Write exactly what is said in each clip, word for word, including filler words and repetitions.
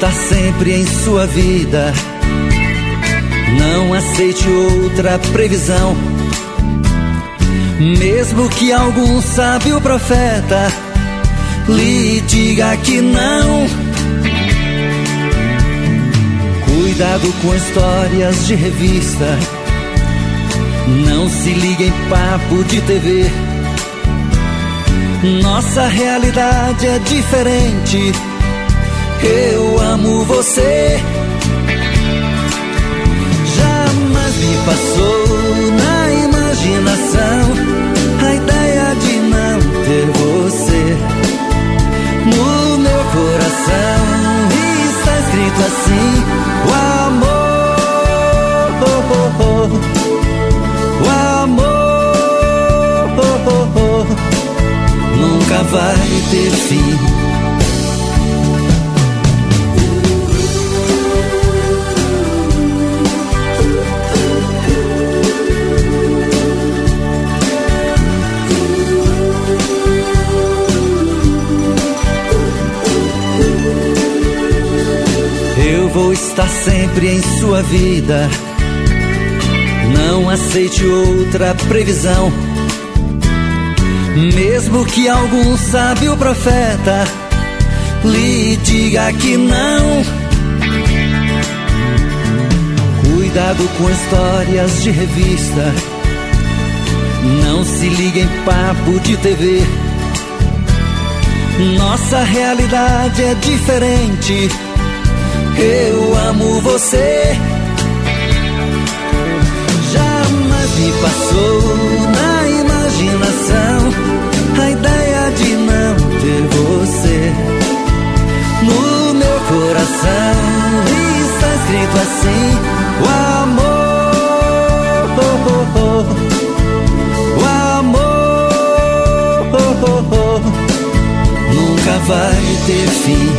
estar sempre em sua vida. Não aceite outra previsão, mesmo que algum sábio profeta lhe diga que não. Cuidado com histórias de revista, não se ligue em papo de T V. Nossa realidade é diferente. Eu amo você. Jamais me passou na imaginação a ideia de não ter você. No meu coração está escrito assim: o amor, o amor nunca vai ter fim. Eu vou estar sempre em sua vida. Não aceite outra previsão, mesmo que algum sábio profeta lhe diga que não. Cuidado com histórias de revista, não se ligue em papo de T V. Nossa realidade é diferente. Eu amo você. Jamais me passou na imaginação a ideia de não ter você. No meu coração está escrito assim: o amor, o amor nunca vai ter fim.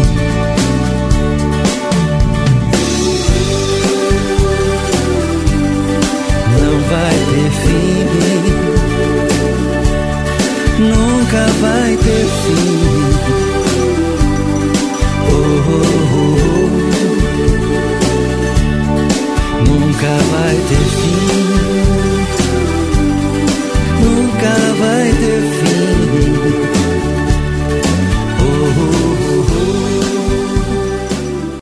Vai ter fim, nunca vai ter fim. Oh, oh, oh. Nunca vai ter fim.